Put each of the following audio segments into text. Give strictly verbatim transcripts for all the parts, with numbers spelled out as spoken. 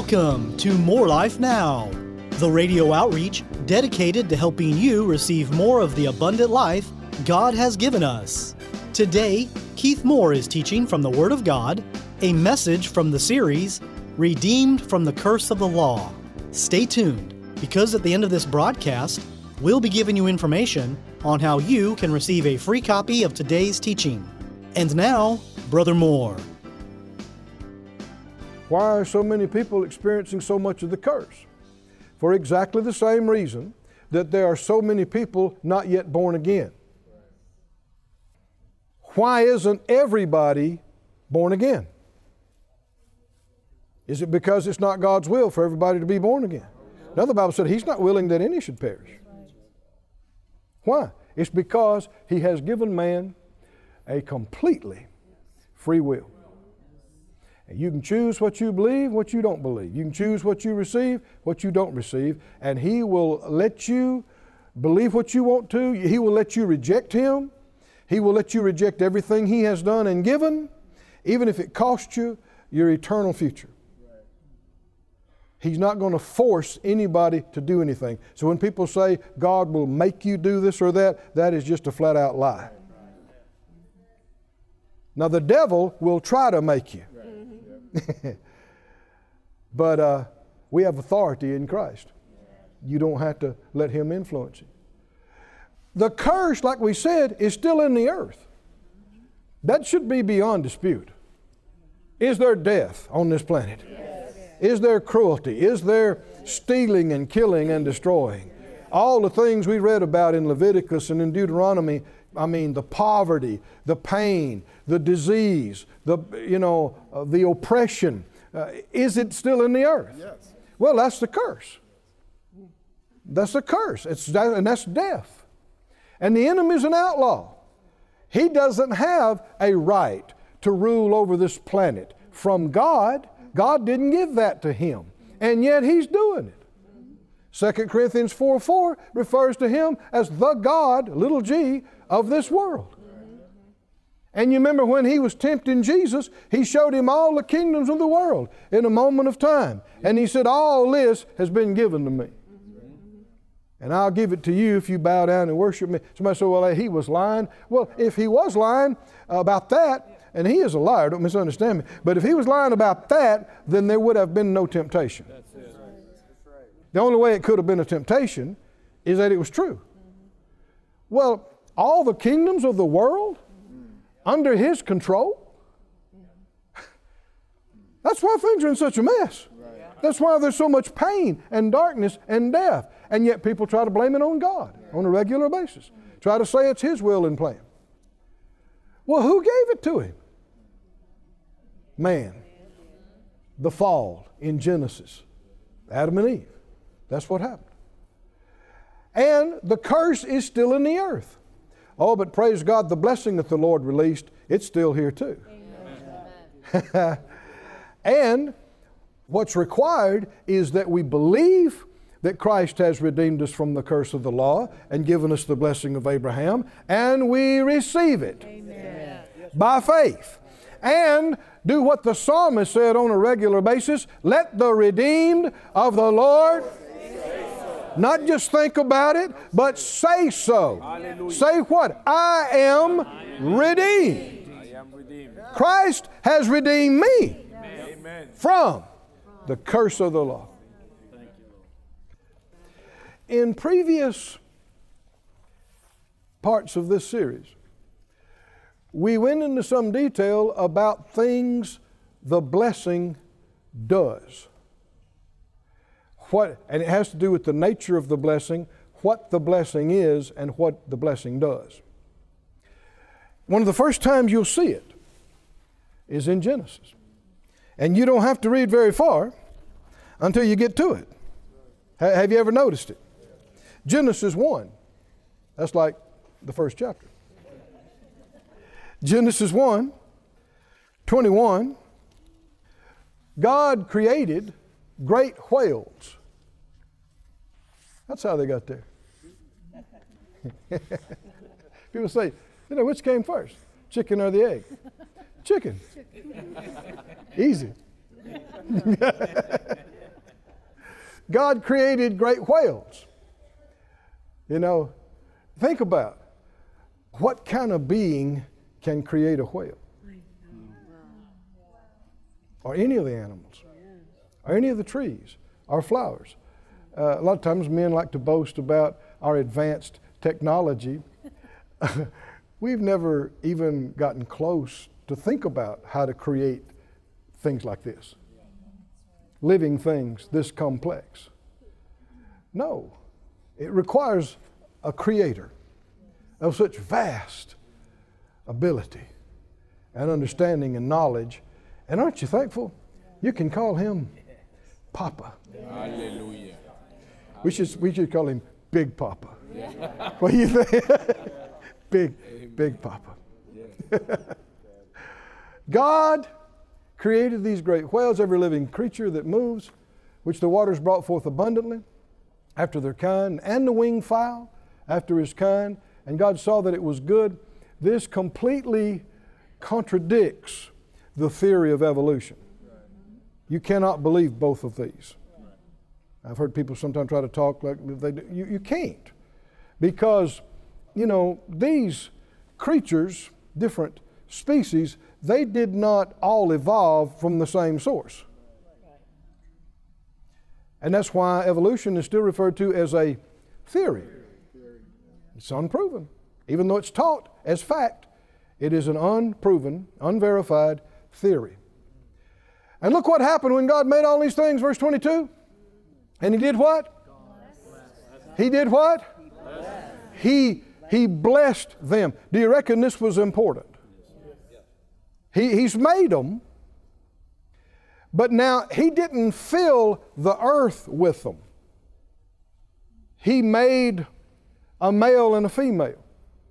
Welcome to More Life Now, the radio outreach dedicated to helping you receive more of the abundant life God has given us. Today, Keith Moore is teaching from the Word of God, a message from the series, Redeemed from the Curse of the Law. Stay tuned, because at the end of this broadcast, we'll be giving you information on how you can receive a free copy of today's teaching. And now, Brother Moore. Why are so many people experiencing so much of the curse? For exactly the same reason that there are so many people not yet born again. Why isn't everybody born again? Is it because it's not God's will for everybody to be born again? Now the Bible said He's not willing that any should perish. Why? It's because He has given man a completely free will. You can choose what you believe, what you don't believe. You can choose what you receive, what you don't receive. And He will let you believe what you want to. He will let you reject Him. He will let you reject everything He has done and given, even if it costs you your eternal future. He's not going to force anybody to do anything. So when people say God will make you do this or that, that is just a flat out lie. Now the devil will try to make you. But uh, we have authority in Christ. You don't have to let Him influence you. The curse, like we said, is still in the earth. That should be beyond dispute. Is there death on this planet? Yes. Is there cruelty? Is there stealing and killing and destroying? All the things we read about in Leviticus and in Deuteronomy, I mean, the poverty, the pain, the disease, the, you know, uh, the oppression. Uh, is it still in the earth? Yes. Well, that's the curse. That's the curse. It's, and that's death. And the enemy is an outlaw. He doesn't have a right to rule over this planet from God. God didn't give that to him. And yet he's doing it. Second Corinthians four four refers to him as the God, little g, of this world. And you remember when he was tempting Jesus, he showed him all the kingdoms of the world in a moment of time. And he said, all this has been given to me. And I'll give it to you if you bow down and worship me. Somebody said, well, he was lying. Well, if he was lying about that, and he is a liar, don't misunderstand me, but if he was lying about that, then there would have been no temptation. That's it. The only way it could have been a temptation is that it was true. Well, all the kingdoms of the world under his control? That's why things are in such a mess. That's why there's so much pain and darkness and death. And yet people try to blame it on God on a regular basis. Try to say it's His will and plan. Well, who gave it to him? Man. The fall in Genesis. Adam and Eve. That's what happened. And the curse is still in the earth. Oh, but praise God, the blessing that the Lord released, it's still here too. And what's required is that we believe that Christ has redeemed us from the curse of the law and given us the blessing of Abraham, and we receive it. Amen. By faith. And do what the psalmist said on a regular basis, let the redeemed of the Lord not just think about it, but say so. Hallelujah. Say what? I am, I am redeemed. I am redeemed. Christ has redeemed me Amen. From the curse of the law. In previous parts of this series, we went into some detail about things the blessing does. What, and it has to do with the nature of the blessing, what the blessing is, and what the blessing does. One of the first times you'll see it is in Genesis. And you don't have to read very far until you get to it. Ha- have you ever noticed it? Genesis one. That's like the first chapter. Genesis one, twenty-one. God created great whales. That's how they got there. People say, you know, which came first? Chicken or the egg? Chicken. Easy. God created great whales. You know, think about what kind of being can create a whale? Or any of the animals, or any of the trees, or flowers. Uh, a lot of times men like to boast about our advanced technology. We've never even gotten close to think about how to create things like this. Living things this complex. No, it requires a creator of such vast ability and understanding and knowledge. And aren't you thankful? You can call him Papa. Hallelujah. We should, we should call him Big Papa. Yeah. What do you think? Big, Big Papa. God created these great whales, every living creature that moves, which the waters brought forth abundantly after their kind, and the winged fowl after his kind. And God saw that it was good. This completely contradicts the theory of evolution. You cannot believe both of these. I've heard people sometimes try to talk like they do. You, you can't. Because, you know, these creatures, different species, they did not all evolve from the same source. And that's why evolution is still referred to as a theory. It's unproven. Even though it's taught as fact, it is an unproven, unverified theory. And look what happened when God made all these things, verse twenty-two. And he did what? He did what? He, he blessed them. Do you reckon this was important? He, he's made them, but now he didn't fill the earth with them. He made a male and a female.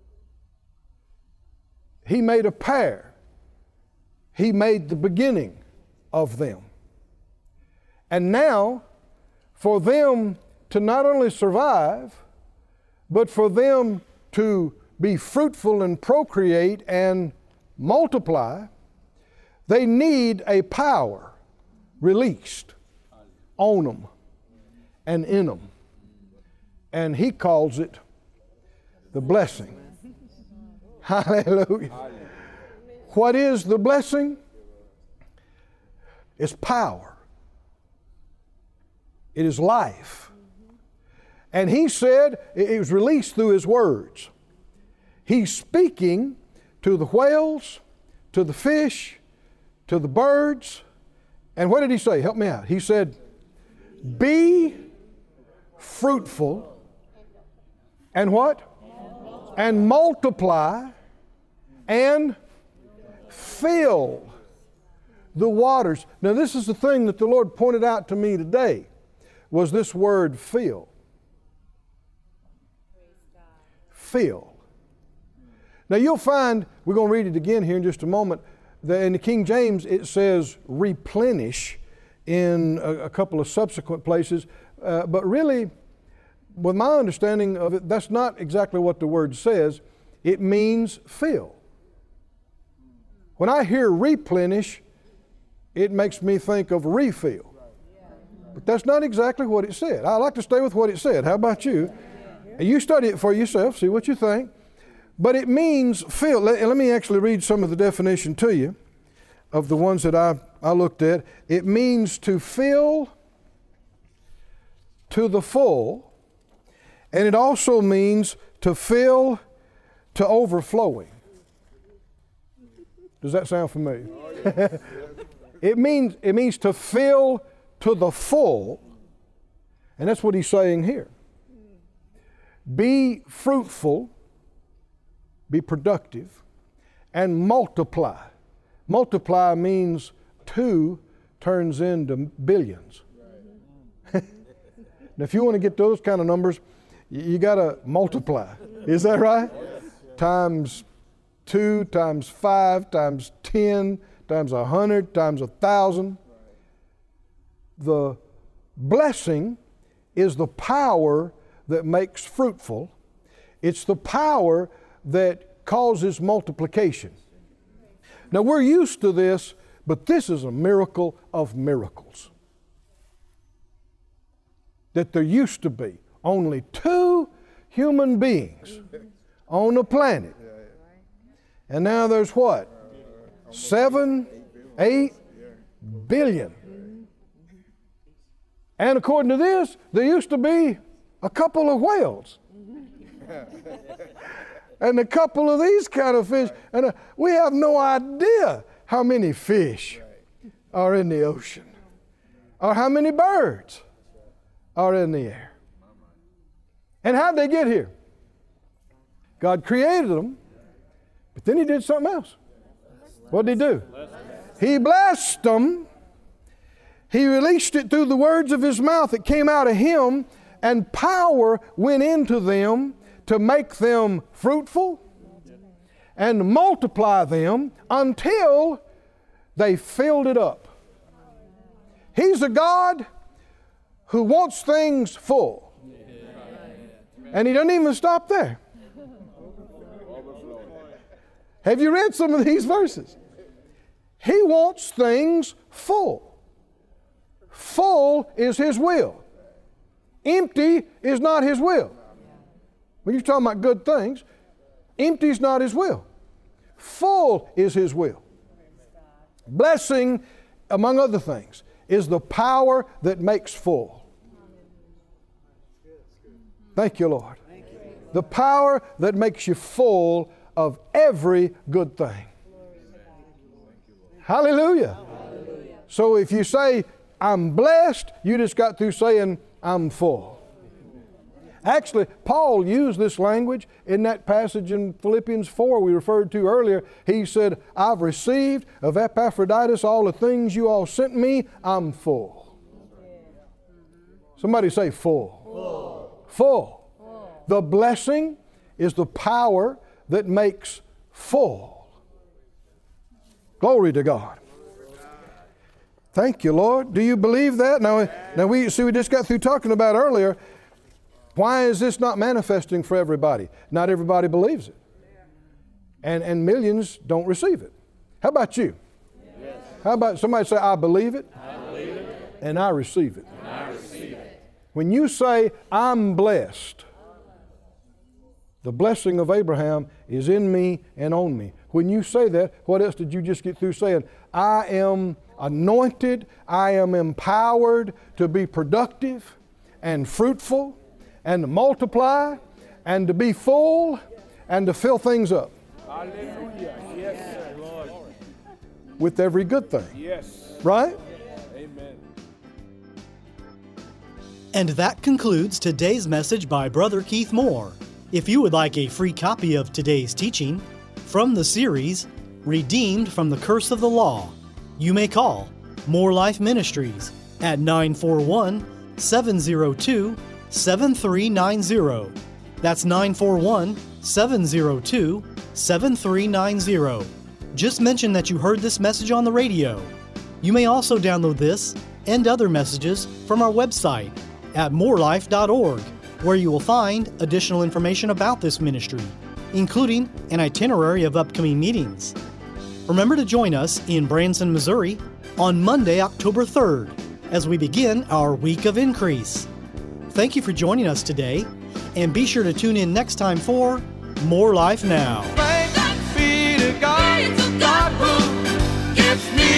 He made a pair. He made the beginning of them. And now, for them to not only survive, but for them to be fruitful and procreate and multiply, they need a power released on them and in them. And he calls it the blessing. Hallelujah. What is the blessing? It's power. It is life. And he said it was released through his words. He's speaking to the whales, to the fish, to the birds. And what did he say? Help me out. He said, be fruitful and what? And multiply and fill the waters. Now this is the thing that the Lord pointed out to me today, was this word fill. Fill. Now you'll find, we're going to read it again here in just a moment, that in the King James it says replenish in a, a couple of subsequent places, uh, but really, with my understanding of it, that's not exactly what the word says. It means fill. When I hear replenish, it makes me think of refill. But that's not exactly what it said. I like to stay with what it said. How about you? And you study it for yourself, see what you think. But it means fill. Let, let me actually read some of the definition to you of the ones that I, I looked at. It means to fill to the full, and it also means to fill to overflowing. Does that sound familiar? it means it means to fill to the full, and that's what he's saying here. Be fruitful, be productive, and multiply. Multiply means two turns into billions. Now, if you want to get those kind of numbers, you got to multiply. Is that right? Times two, times five, times ten, times a hundred, times a thousand. The blessing is the power that makes fruitful. It's the power that causes multiplication. Now we're used to this, but this is a miracle of miracles. that there used to be only two human beings on the planet. And now there's what? Seven, eight billion. And according to this, there used to be a couple of whales. And a couple of these kind of fish. And uh, we have no idea how many fish are in the ocean, or how many birds are in the air. And how'd they get here? God created them, but then He did something else. What did He do? He blessed them. He released it through the words of His mouth. It came out of Him, and power went into them to make them fruitful and multiply them until they filled it up. He's a God who wants things full. And He doesn't even stop there. Have you read some of these verses? He wants things full. Full is His will. Empty is not His will. When you're talking about good things, empty is not His will. Full is His will. Blessing, among other things, is the power that makes full. Thank you, Lord. The power that makes you full of every good thing. Hallelujah. So if you say, I'm blessed, you just got through saying, I'm full. Actually, Paul used this language in that passage in Philippians four we referred to earlier. He said, I've received of Epaphroditus all the things you all sent me. I'm full. Somebody say full. Full. Full. Full. The blessing is the power that makes full. Glory to God. Thank you, Lord. Do you believe that? Now, now we see we just got through talking about earlier. Why is this not manifesting for everybody? Not everybody believes it. And, and millions don't receive it. How about you? Yes. How about somebody say, I believe it, I believe it. And I receive it. And I receive it. When you say, I'm blessed, the blessing of Abraham is in me and on me. When you say that, what else did you just get through saying? I am anointed, I am empowered to be productive and fruitful and to multiply, and to be full, and to fill things up. Hallelujah. Yes, Lord. With every good thing. Yes. Right? Amen. And that concludes today's message by Brother Keith Moore. If you would like a free copy of today's teaching from the series, Redeemed from the Curse of the Law, you may call More Life Ministries at nine four one, seven zero two, seven three nine zero. That's nine four one, seven zero two, seven three nine zero. Just mention that you heard this message on the radio. You may also download this and other messages from our website at more life dot org, where you will find additional information about this ministry, including an itinerary of upcoming meetings. Remember to join us in Branson, Missouri on Monday, October third, as we begin our Week of Increase. Thank you for joining us today, and be sure to tune in next time for More Life Now. Thanks be to God, God who gives me